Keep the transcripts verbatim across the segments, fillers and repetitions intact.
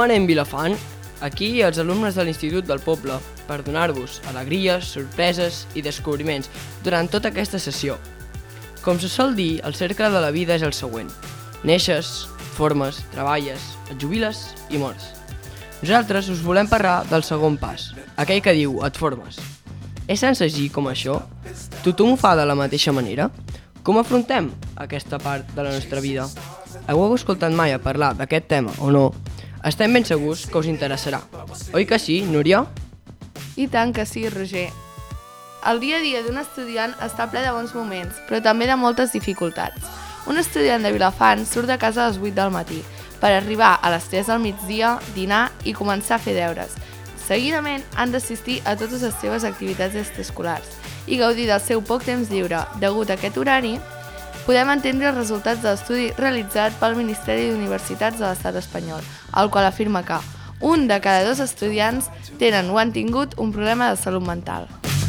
anem Vilafant. Aquí els alumnes de l'Institut del Poble per donar-vos alegries, sorpreses i descobriments durant tota aquesta sessió. Com se sol dir, el cercle de la vida és el següent. Neixes, formes, treballes, et jubiles i mors. Nosaltres us volem parlar del segon pas, aquell que diu et formes. És senzill com això? Tothom ho fa de la mateixa manera? Com afrontem aquesta part de la nostra vida? Heu escoltat mai a parlar d'aquest tema o no? Estem ben segurs que us interessarà. Oi que sí, Núria? I tant que sí, Roger. El dia a dia d'un estudiant està ple de bons moments, però també de moltes dificultats. Un estudiant de Vilafant surt de casa a les vuit del matí per arribar a les tres del migdia, dinar i començar a fer deures. Seguidament han d'assistir a totes les seves activitats extraescolars i gaudir del seu poc temps lliure. Degut a aquest horari, podem entendre els resultats de l'estudi realitzat pel Ministeri d'Universitats de l'Estat espanyol, el qual afirma que un de cada dos estudiants tenen o han tingut un problema de salut mental.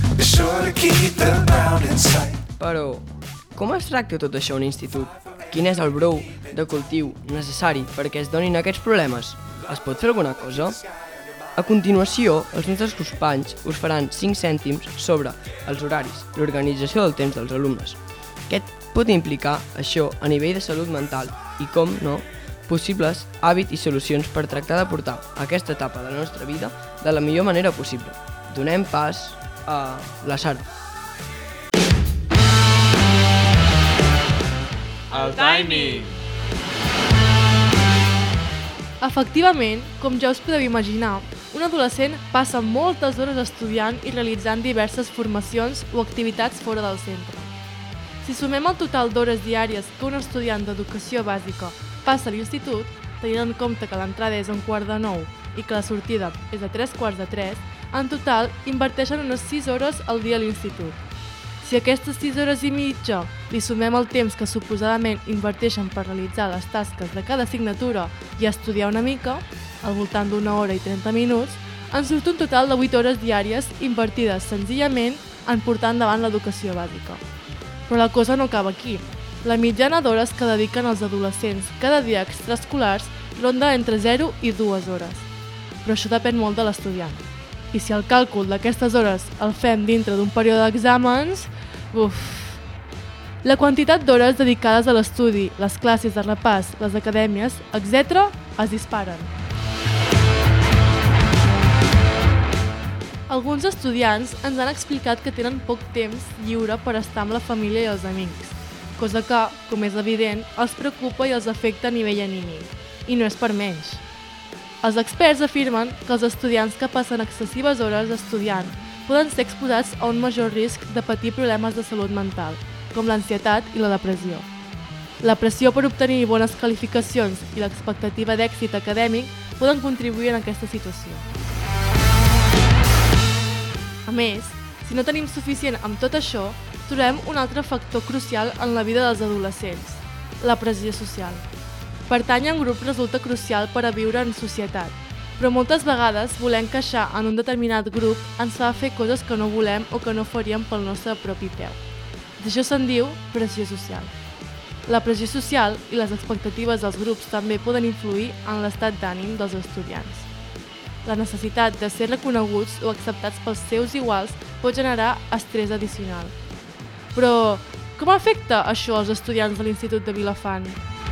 Però, com es tracta tot això a un institut? Quin és el brou de cultiu necessari perquè es donin aquests problemes? Es pot fer alguna cosa? A continuació, els nostres companys us faran cinc cèntims sobre els horaris, l'organització del temps dels alumnes. Què pot implicar això a nivell de salut mental i, com no, possibles hàbits i solucions per tractar de portar aquesta etapa de la nostra vida de la millor manera possible. Donem pas a la Sara. El timing! Efectivament, com ja us podeu imaginar, un adolescent passa moltes hores estudiant i realitzant diverses formacions o activitats fora del centre. Si sumem el total d'hores diàries que un estudiant d'educació bàsica passa a l'institut, tenint en compte que l'entrada és a un quart de nou i que la sortida és a tres quarts de tres, en total inverteixen unes sis hores al dia a l'institut. Si a aquestes sis hores i mitja li sumem el temps que suposadament inverteixen per realitzar les tasques de cada assignatura i estudiar una mica, al voltant d'una hora i trenta minuts, ens surt un total de vuit hores diàries invertides senzillament en portar endavant l'educació bàsica. Però la cosa no acaba aquí. La mitjana d'hores que dediquen els adolescents cada dia a extraescolars ronda entre zero i dues hores. Però això depèn molt de l'estudiant. I si el càlcul d'aquestes hores el fem dintre d'un període d'exàmens, uf! La quantitat d'hores dedicades a l'estudi, les classes de repàs, les acadèmies, etcètera, es disparen. Alguns estudiants ens han explicat que tenen poc temps lliure per estar amb la família i els amics, cosa que, com és evident, els preocupa i els afecta a nivell anímic. I no és per menys. Els experts afirmen que els estudiants que passen excessives hores estudiant poden ser exposats a un major risc de patir problemes de salut mental, com l'ansietat i la depressió. La pressió per obtenir bones qualificacions i l'expectativa d'èxit acadèmic poden contribuir en aquesta situació. A més, si no tenim suficient amb tot això, trobem un altre factor crucial en la vida dels adolescents, la pressió social. Pertànyer a un grup resulta crucial per a viure en societat, però moltes vegades voler encaixar en un determinat grup ens fa fer coses que no volem o que no faríem pel nostre propi peu. D'això se'n diu pressió social. La pressió social i les expectatives dels grups també poden influir en l'estat d'ànim dels estudiants. La necessitat de ser reconeguts o acceptats pels seus iguals pot generar estrès addicional. Però, com afecta això als estudiants de l'Institut de Vilafant?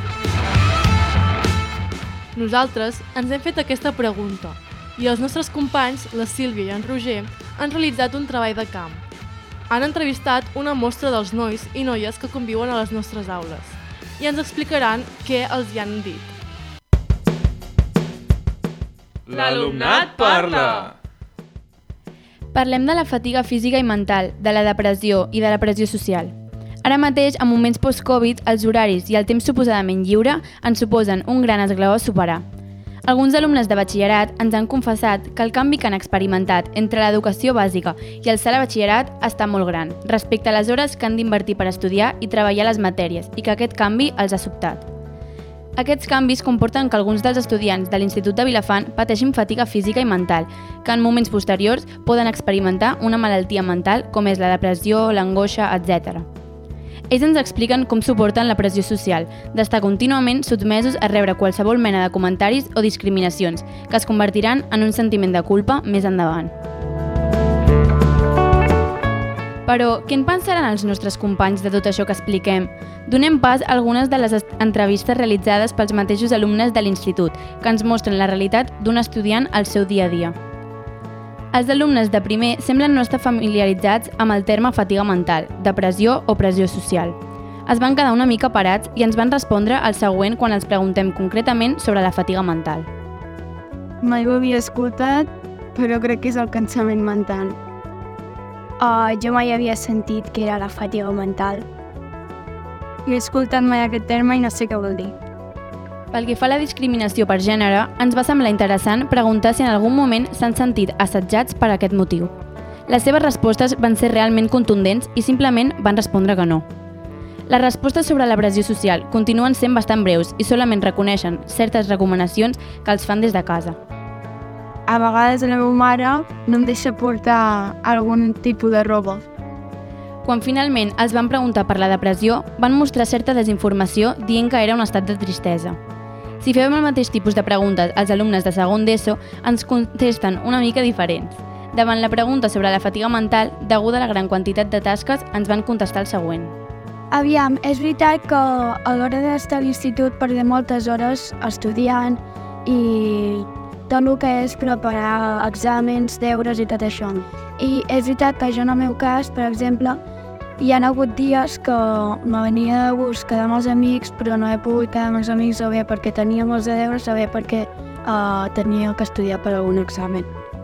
Nosaltres ens hem fet aquesta pregunta i els nostres companys, la Sílvia i en Roger, han realitzat un treball de camp. Han entrevistat una mostra dels nois i noies que conviuen a les nostres aules i ens explicaran què els hi han dit. L'alumnat parla! Parlem de la fatiga física i mental, de la depressió i de la pressió social. Ara mateix, en moments post-Covid, els horaris i el temps suposadament lliure ens suposen un gran esglaó a superar. Alguns alumnes de batxillerat ens han confessat que el canvi que han experimentat entre l'educació bàsica i el salt a batxillerat està molt gran, respecte a les hores que han d'invertir per estudiar i treballar les matèries, i que aquest canvi els ha sobtat. Aquests canvis comporten que alguns dels estudiants de l'Institut de Vilafant pateixin fatiga física i mental, que en moments posteriors poden experimentar una malaltia mental com és la depressió, l'angoixa, etcètera. Ells ens expliquen com suporten la pressió social, d'estar contínuament sotmesos a rebre qualsevol mena de comentaris o discriminacions, que es convertiran en un sentiment de culpa més endavant. Però què en pensaran els nostres companys de tot això que expliquem? Donem pas a algunes de les entrevistes realitzades pels mateixos alumnes de l'institut, que ens mostren la realitat d'un estudiant al seu dia a dia. Els alumnes de primer semblen no estar familiaritzats amb el terme fatiga mental, depressió o pressió social. Es van quedar una mica parats i ens van respondre el següent quan els preguntem concretament sobre la fatiga mental. Mai ho havia escoltat, però crec que és el cansament mental. Uh, jo mai havia sentit que era la fatiga mental. He escoltat mai aquest terme i no sé què vol dir. Pel que fa a la discriminació per gènere, ens va semblar interessant preguntar si en algun moment s'han sentit assetjats per aquest motiu. Les seves respostes van ser realment contundents i simplement van respondre que no. Les respostes sobre la pressió social continuen sent bastant breus i solament reconeixen certes recomanacions que els fan des de casa. A vegades la meva mare no em deixa portar algun tipus de roba. Quan finalment els van preguntar per la depressió, van mostrar certa desinformació dient que era un estat de tristesa. Si fem el mateix tipus de preguntes als alumnes de segon d'ESO, ens contesten una mica diferents. Davant la pregunta sobre la fatiga mental, deguda a la gran quantitat de tasques, ens van contestar el següent. Aviam, és veritat que a l'hora d'estar a l'institut perdem moltes hores estudiant i tot el que és preparar exàmens, deures i tot això. I és veritat que jo en el meu cas, per exemple, hi ha hagut dies que me venia de gust quedar amb els amics, però no he pogut quedar amb els amics o bé perquè tenia molts de deures o bé perquè uh, tenia que estudiar per algun examen.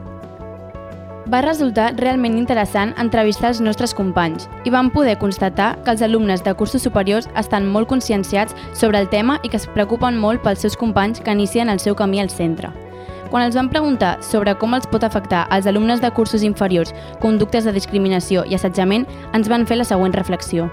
Va resultar realment interessant entrevistar els nostres companys i vam poder constatar que els alumnes de cursos superiors estan molt conscienciats sobre el tema i que es preocupen molt pels seus companys que inicien el seu camí al centre. Quan els vam preguntar sobre com els pot afectar als alumnes de cursos inferiors conductes de discriminació i assetjament, ens van fer la següent reflexió.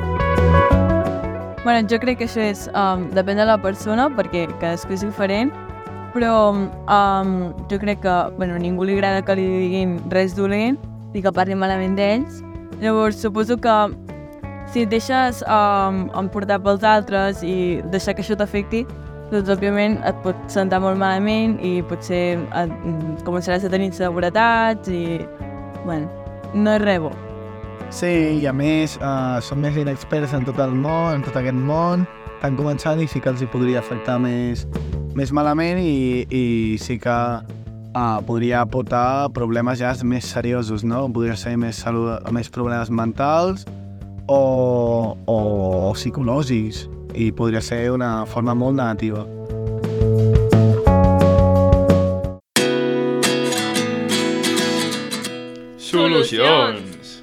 Bueno, jo crec que això és, um, depèn de la persona, perquè cadascú és diferent, però um, jo crec que bueno, a ningú li agrada que li diguin res dolent i que parlin malament d'ells. Llavors, suposo que si et deixes um, emportar pels altres i deixar que això t'afecti, doncs, òbviament, et pot sentar molt malament i potser et, començaràs a tenir inseguretats i, bueno, no és res bo. Sí, i a més, uh, són més inexperts en tot el món, en tot aquest món, estan començant i sí que els hi podria afectar més, més malament i, i sí que uh, podria portar problemes ja més seriosos, no? Podria ser més, salut, més problemes mentals o, o, o psicològics. I podria ser una forma molt negativa. Solucions!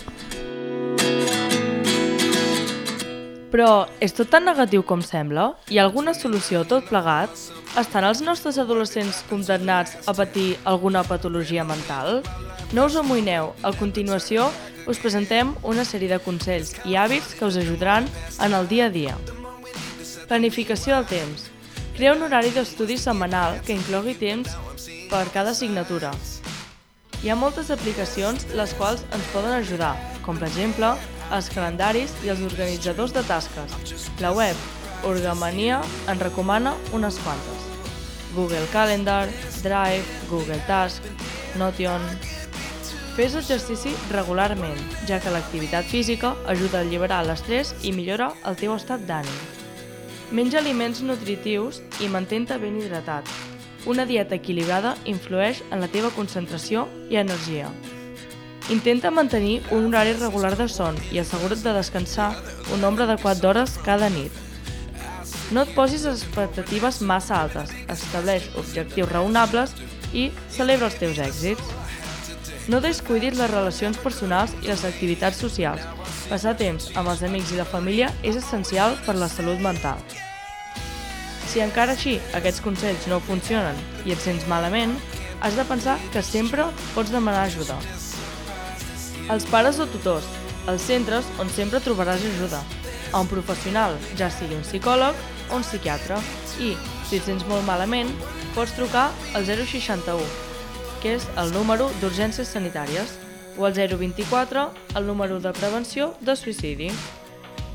Però és tot tan negatiu com sembla? Hi ha alguna solució a tot plegat? Estan els nostres adolescents condemnats a patir alguna patologia mental? No us amoïneu, a continuació us presentem una sèrie de consells i hàbits que us ajudaran en el dia a dia. Planificació del temps. Crea un horari d'estudi setmanal que inclogui temps per cada assignatura. Hi ha moltes aplicacions les quals ens poden ajudar, com per exemple els calendaris i els organitzadors de tasques. La web Orgamania en recomana unes quantes. Google Calendar, Drive, Google Task, Notion... Fes exercici regularment, ja que l'activitat física ajuda a alliberar l'estrès i millora el teu estat d'ànim. Menja aliments nutritius i mantén-te ben hidratat. Una dieta equilibrada influeix en la teva concentració i energia. Intenta mantenir un horari regular de son i assegura't de descansar un nombre adequat d'hores cada nit. No et posis expectatives massa altes, estableix objectius raonables i celebra els teus èxits. No descuidis les relacions personals i les activitats socials. Passar temps amb els amics i la família és essencial per la salut mental. Si encara així aquests consells no funcionen i et sents malament, has de pensar que sempre pots demanar ajuda. Els pares o tutors, els centres on sempre trobaràs ajuda. A un professional, ja sigui un psicòleg o un psiquiatre. I, si et sents molt malament, pots trucar al zero seixanta-u, que és el número d'urgències sanitàries, o al zero vint-i-quatre, el número de prevenció de suïcidi.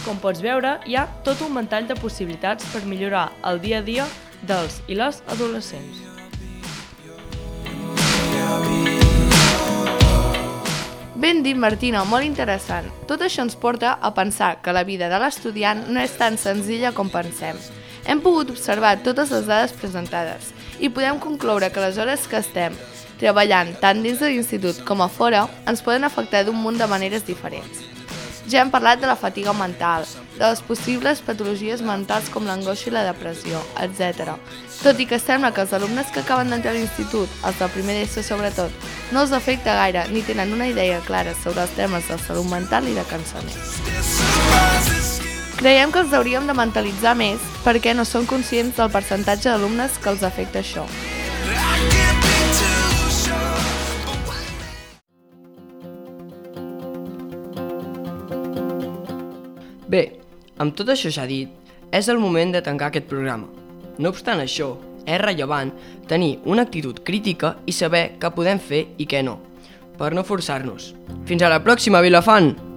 Com pots veure, hi ha tot un ventall de possibilitats per millorar el dia a dia dels i les adolescents. Ben dit, Martina, molt interessant. Tot això ens porta a pensar que la vida de l'estudiant no és tan senzilla com pensem. Hem pogut observar totes les dades presentades i podem concloure que les hores que estem treballant tant dins de l'institut com a fora ens poden afectar d'un munt de maneres diferents. Ja hem parlat de la fatiga mental, de les possibles patologies mentals com l'angoixa i la depressió, etcètera. Tot i que sembla que els alumnes que acaben d'entrar a l'institut, els del primer d'ESO sobretot, no els afecta gaire ni tenen una idea clara sobre els temes de salut mental i de cansament. Creiem que els hauríem de mentalitzar més perquè no són conscients del percentatge d'alumnes que els afecta això. Bé, amb tot això ja dit, és el moment de tancar aquest programa. No obstant això, és rellevant tenir una actitud crítica i saber què podem fer i què no, per no forçar-nos. Fins a la pròxima, Vilafant!